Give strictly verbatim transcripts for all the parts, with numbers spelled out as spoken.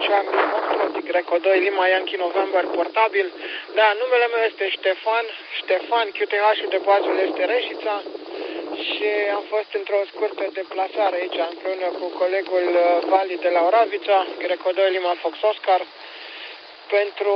Charlie Foxtrot, Greco doi, Lima Yankee November, portabil. Da, numele meu este Ștefan, Ștefan, Q T H-ul de bază este Reșița și am fost într-o scurtă deplasare aici împreună cu colegul Vali de la Oravița, Greco doi, Lima Fox Oscar, pentru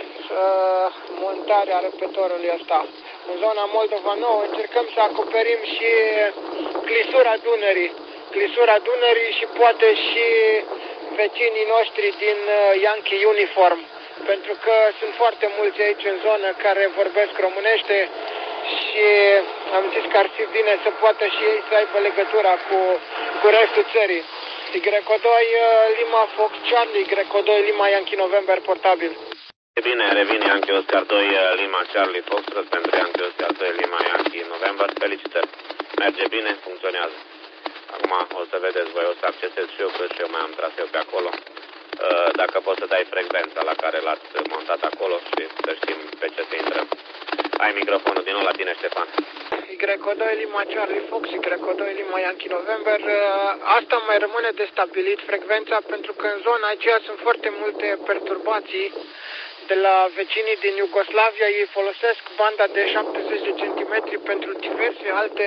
uh, montarea răpătorului ăsta. În zona Moldova Nouă încercăm să acoperim și clisura Dunării, clisura Dunării și poate și vecinii noștri din Yankee Uniform, pentru că sunt foarte mulți aici în zonă care vorbesc românește și am zis că ar fi bine să poată și ei să aibă legătura cu, cu restul țării. Greco doi, Lima Fox Charlie, Greco doi, Lima Yankee November, portabil. Bine, revine Yankee Oscar doi, Lima Charlie Foxtrot pentru Yankee Oscar doi, Lima Yankee November. Felicitări. Merge bine, funcționează. Acum o să vedeți voi, o să accesez și eu, că și eu mai am traseu pe acolo. Dacă poți să dai frecvența la care l-ați montat acolo și să știm pe ce să intrăm. Ai microfonul din nou la tine, Ștefan. Greco doi, Lima Charlie Fox, Greco doi, Lima Yankee November. Asta mai rămâne de stabilit, frecvența, pentru că în zona aceea sunt foarte multe perturbații de la vecinii din Iugoslavia. Ei folosesc banda de șaptezeci de centimetri pentru diverse alte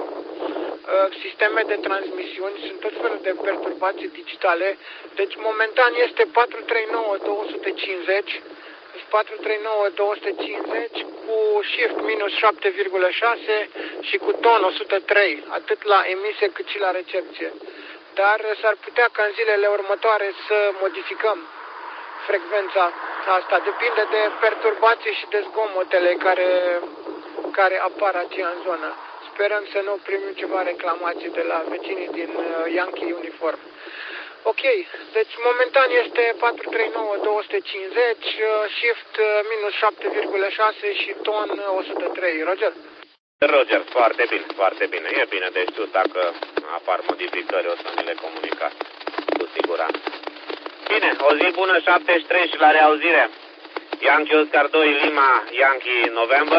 uh, sisteme de transmisiuni. Sunt tot felul de perturbații digitale. Deci momentan este patru trei nouă două cincizeci, patru trei nouă două cincizeci cu shift minus șapte virgulă șase și cu ton o sută trei, atât la emisie cât și la recepție. Dar s-ar putea ca în zilele următoare să modificăm frecvența asta. Depinde de perturbații și de zgomotele care, care apar aici în zonă. Sperăm să nu primim ceva reclamații de la vecinii din Yankee Uniform. Ok, deci momentan este patru trei nouă două cincizeci, shift minus șapte virgulă șase și ton o sută trei. Roger? Roger, foarte bine, foarte bine. E bine de știut, dacă apar modificări o să ne le comunicați, cu siguranță. Bine, o zi bună, șaptezeci și trei și la reauzire. Yankee Oscar doi, Lima Yankee November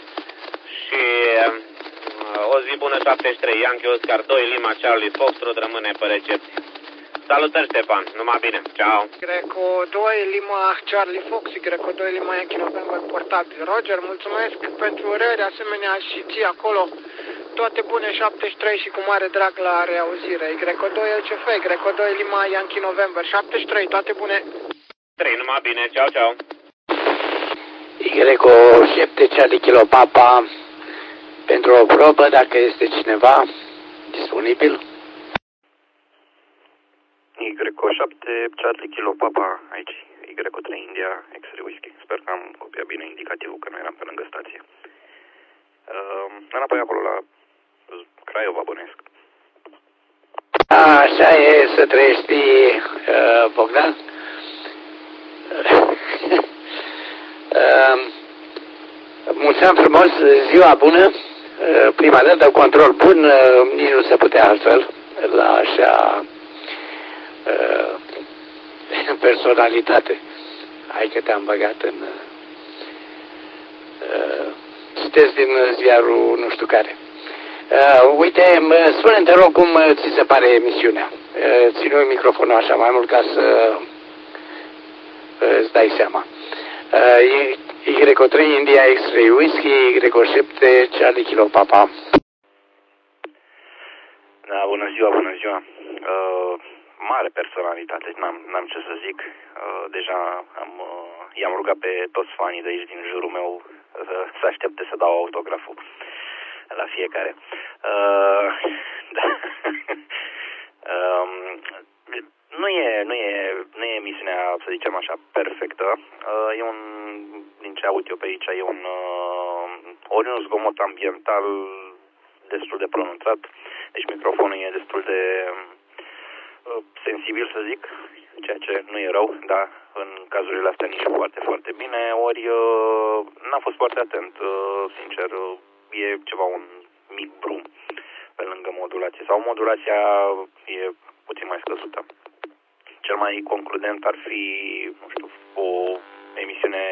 și uh, o zi bună, șaptezeci și trei, Yankee Oscar doi, Lima Charlie Foxtrot, rămâne pe recepție. Salutări, Ștefan, numai bine, ciao. Greco doi, Lima Charlie Fox, Greco doi, Lima Yankee November, portabil. Roger, mulțumesc pentru urări, asemenea și ție acolo. Toate bune, șaptezeci și trei și cu mare drag la reauzire. Greco doi, L C F, Greco doi, Lima Yankee November, șaptezeci și trei, toate bune. trei, numai bine, ciao, ciao. Greco șapte, Charlie Kilo Papa, pentru o probă, dacă este cineva disponibil. Greco șapte, Charlie Kilo Papa, aici, Greco trei India, X-Ray Whisky. Sper că am copiat bine indicativul, că nu eram pe lângă stație. Uh, înapoi acolo la Craiova, bănuiesc. Așa e, să trăiești, uh, Bogdan. uh, mulțumim frumos, ziua bună, uh, prima dată, control bun, uh, nici nu se putea altfel, la așa uh, personalitate. Hai că te-am băgat în... Uh, citesc din ziarul nu știu care. Uh, uite, spune-mi, te rog, cum ți se pare emisiunea. Uh, ține microfonul așa mai mult ca să uh, îți dai seama. Uh, Y trei India X-Ray Whisky, Y șapte Charlie Kilo Papa. Da, bună ziua, bună ziua. Uh, mare personalitate, n-am, n-am ce să zic. Uh, deja am, uh, i-am rugat pe toți fanii de aici din jurul meu uh, să aștepte să dau autograful la fiecare. Uh, da. um, nu e, nu e, nu e emisiunea, să zicem așa, perfectă. Uh, e un, din ce aud eu pe aici, e un, uh, ori un zgomot ambiental destul de pronunțat, deci microfonul e destul de uh, sensibil, să zic, ceea ce nu e rău, dar în cazurile astea nici foarte, foarte bine, ori uh, n-am fost foarte atent, uh, sincer, uh, e ceva, un mic brum pe lângă modulație, sau modulația e puțin mai scăzută. Cel mai concludent ar fi, nu știu, o emisiune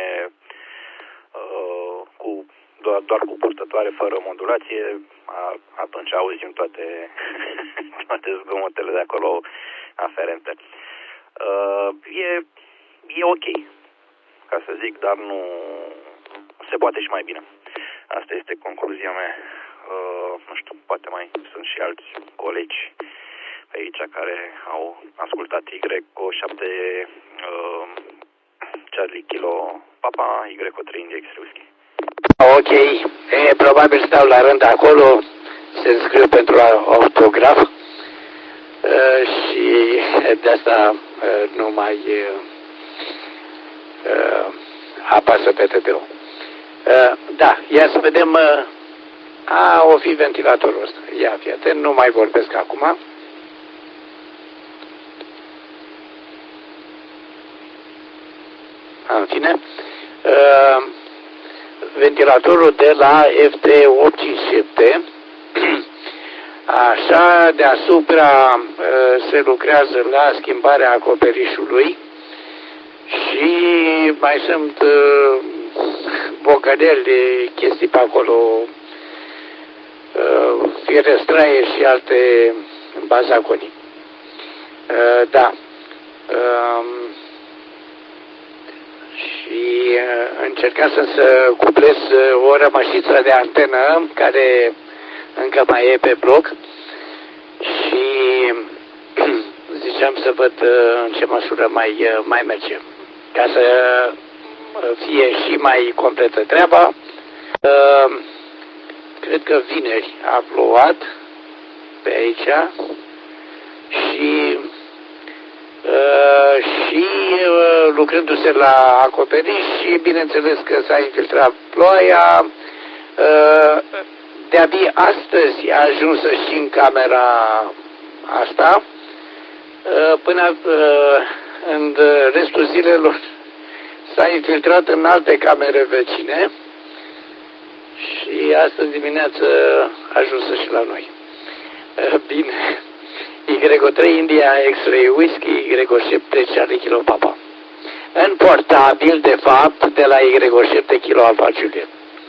uh, cu doar, doar cu purtătoare, fără modulație, a, atunci auzim toate, toate zgomotele de acolo aferente. Uh, e, e ok, ca să zic, dar nu se poate și mai bine. Asta este concluzia mea. Uh, nu știu, poate mai sunt și alți colegi pe aici care au ascultat Y O șapte uh, Charlie Kilo Papa, Y O trei India X-Ray Whiskey. Ok, e, probabil stau la rând acolo, se înscriu pentru autograf uh, și de asta uh, nu mai uh, uh, apasă pe T P-ul. Uh, da, ia să vedem, uh, a, o fi ventilatorul ăsta, ia fii atent, nu mai vorbesc acum. În fine, uh, ventilatorul de la F T opt cinci șapte, așa, deasupra uh, se lucrează la schimbarea acoperișului și mai sunt uh, bocădeli de chestii pe acolo, uh, fierăstraie și alte bazaconii. Uh, da. Uh, și uh, încercasem să cuplez uh, o rămășiță de antenă care încă mai e pe bloc și ziceam să văd uh, în ce măsură mai, uh, mai merge. Ca să fie și mai completă treaba, uh, cred că vineri a plouat pe aici și Uh, și uh, lucrându-se la acoperiș și bineînțeles că s-a infiltrat ploaia, uh, de-abia astăzi a ajunsă și în camera asta, uh, până uh, în restul zilelor s-a infiltrat în alte camere vecine și astăzi dimineață a ajunsă și la noi. Uh, bine. Y O trei India X-Ray Whiskey, Y O șapte Charlie Kilo Papa. În portabil, de fapt, de la Y O șapte Kilo Alpha Juliet.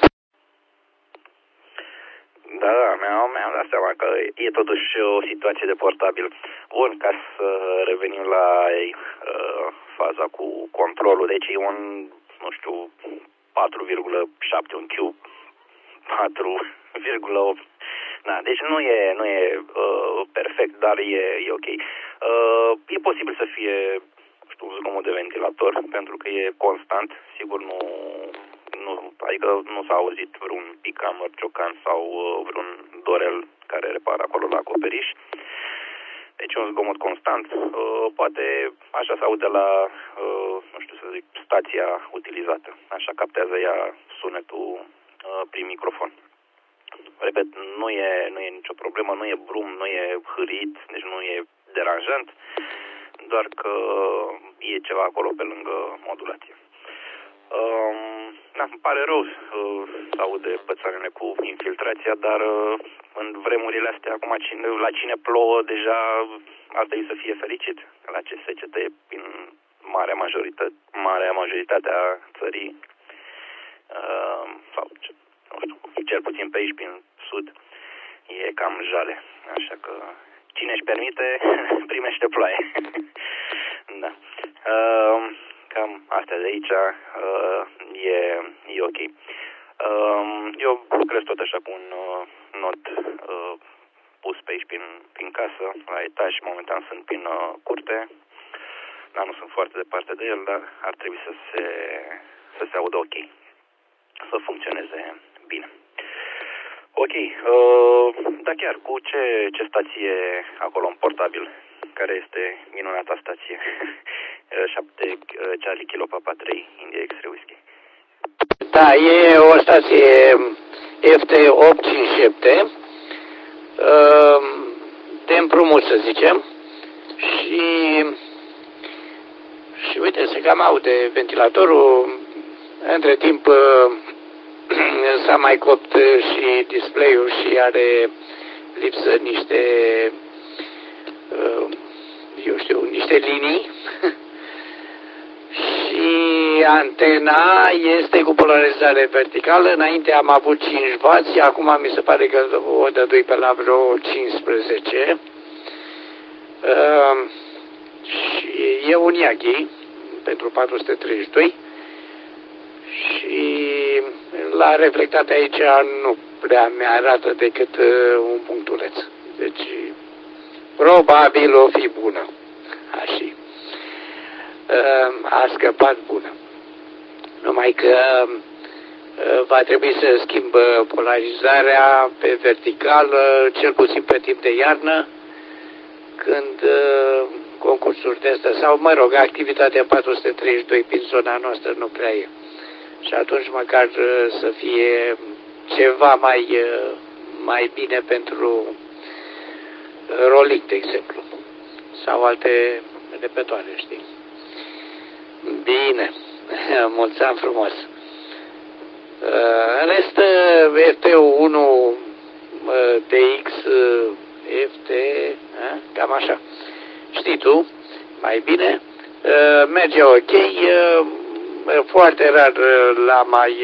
Da, da, mi-am, mi-am dat seama că e totuși o situație de portabil. Bun, ca să revenim la uh, faza cu controlul, deci e un, nu știu, patru virgulă șapte, un cube, patru virgulă opt. Da, deci nu e, nu e uh, perfect, dar e, e ok. Uh, e posibil să fie, știu, un zgomot de ventilator, pentru că e constant, sigur nu, nu adică nu s-a auzit vreun picamăr, ciocan sau uh, vreun dorel care repară acolo la acoperiș. Deci un zgomot constant, uh, poate așa se aude la, uh, nu știu să zic, stația utilizată. Așa captează ea sunetul uh, prin microfon. Repet, nu e, nu e nicio problemă, nu e brum, nu e hârit, deci nu e deranjant, doar că e ceva acolo pe lângă modulație. Um, da, îmi pare rău uh, să aude pățanele cu infiltrația, dar uh, în vremurile astea, acum cine, la cine plouă, deja ar trebui să fie fericit. La ce secete prin marea majoritate, marea majoritatea țării, uh, sau ce, nu știu, cel puțin pe aici, prin sud, e cam jale. Așa că cine își permite, primește ploaie. Da. Uh, cam astea de aici uh, e, e ok. Uh, eu lucrez tot așa cu un uh, not uh, pus pe aici prin, prin casă, la etaj, momentan sunt prin uh, curte. Da, nu sunt foarte departe de el, dar ar trebui să se, să se audă ok. Să funcționeze bine. Ok, uh, da chiar, cu ce, ce stație acolo în portabil? Care este minunata stație? șapte Charlie Kilo Papa trei India X-Ray Whiskey. Da, e o stație F T opt cinci șapte, uh, de împrumut să zicem, și, și uite, se cam aude ventilatorul. Între timp uh, s-a mai copt și display-ul și are lipsă niște, uh, eu știu, niște linii. Și antena este cu polarizare verticală. Înainte am avut cinci wați, acum mi se pare că o dădui pe la vreo cincisprezece. Uh, și e un Yagi pentru patru sute treizeci și doi și la reflectat aici nu prea mi-arată decât un punctuleț. Deci probabil o fi bună. Așa. A scăpat bună. Numai că va trebui să schimb polarizarea pe verticală, cel puțin pe timp de iarnă, când concursuri de astea, sau mă rog, activitatea patru sute treizeci și doi prin zona noastră nu prea e. Și atunci măcar să fie ceva mai, mai bine pentru rolling, de exemplu, sau alte repetoare, știi? Bine, mulți ani frumos. În rest, F T unu, T X, F T, cam așa. Știi tu, mai bine. Merge ok, foarte rar l-am mai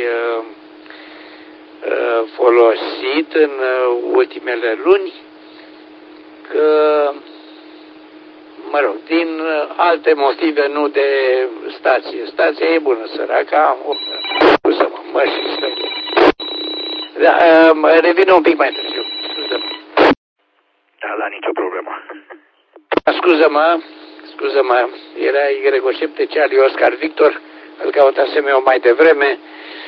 folosit în ultimele luni, că, mă rog, din alte motive, nu de stație. Stația e bună, săraca. Scuză-mă, mă și da, revin un pic mai târziu. Scuză-mă. Da, da, nicio problemă. Scuză-mă, scuză-mă, era Y șapte Charlie Oscar Victor, îl căutasem eu mai devreme,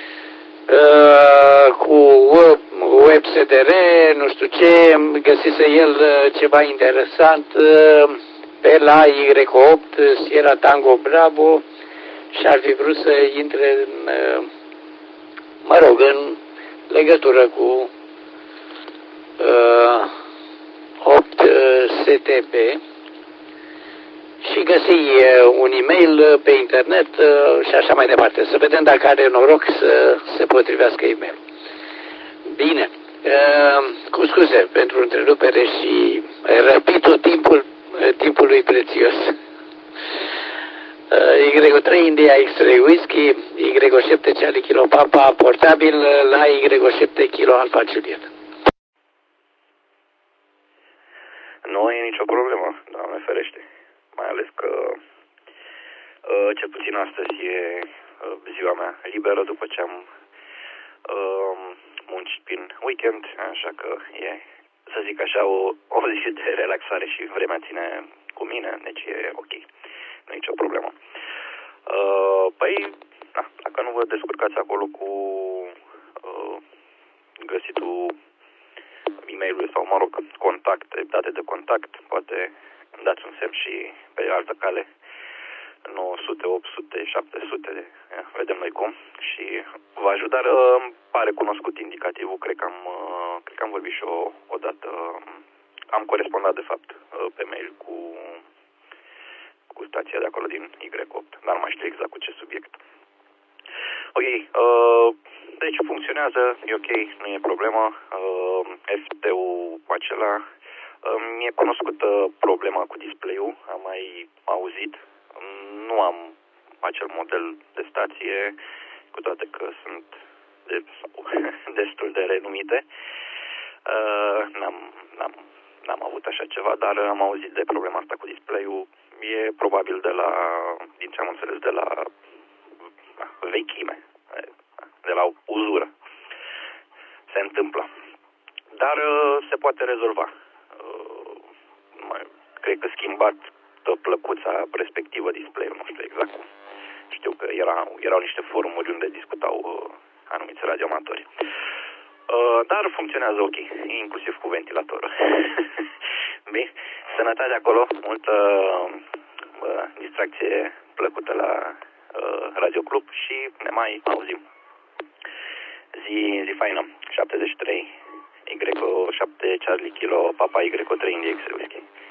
uh, cu web S D R, nu știu ce, găsise el ceva interesant uh, pe la Y opt, Sierra Tango Bravo, și ar fi vrut să intre în, uh, mă rog, în legătură cu uh, opt S T B și găsi un e-mail pe internet și așa mai departe. Să vedem dacă are noroc să se potrivească e-mail. Bine, cu scuze pentru întrerupere și răpitul timpul, timpului prețios. Y trei India X-Ray Whisky, Y șapte Charlie Kilo Papa, portabil la Y șapte Kilo Alpha Juliet. Nu e nicio problemă, Doamne ferește. Mai ales că uh, cel puțin astăzi e uh, ziua mea liberă după ce am uh, muncit prin weekend, așa că e, să zic așa, o, o zi de relaxare și vremea ține cu mine, deci e ok, nu e nicio problemă. Uh, păi, na, dacă nu vă descurcați acolo cu uh, găsitul e-mail-ului sau, mă rog, contacte, date de contact, poate îmi dați un semn și pe altă cale, nouă sute, opt sute, șapte sute, ia, vedem noi cum, și vă ajut, dar îmi pare cunoscut indicativul, cred că am, cred că am vorbit și o, o dată, am corespondat de fapt pe mail cu, cu stația de acolo din Y opt, dar nu mai știu exact cu ce subiect. Ok, uh, deci funcționează, e ok, nu e problemă, uh, F T-ul acela, uh, mi-e cunoscută problema cu display-ul, am mai auzit, nu am acel model de stație, cu toate că sunt de, destul de renumite, uh, n-am, n-am, n-am avut așa ceva, dar am auzit de problema asta cu display-ul, e probabil de la, din ce am înțeles, de la vechime, de la uzură. Se întâmplă. Dar uh, se poate rezolva. Uh, mai, cred că schimbat plăcuța respectivă, display-ul, nu știu exact cum. Știu că era, erau niște forumuri unde discutau uh, anumiți radioamatori. Uh, dar funcționează ok, inclusiv cu ventilatorul. Bine, sănătate acolo, multă uh, distracție plăcută la uh, Radio Club și ne mai auzim. Zi, zi faină, șaptezeci și trei, Y șapte Charlie Kilo Papa Y trei India X-Ray Whisky.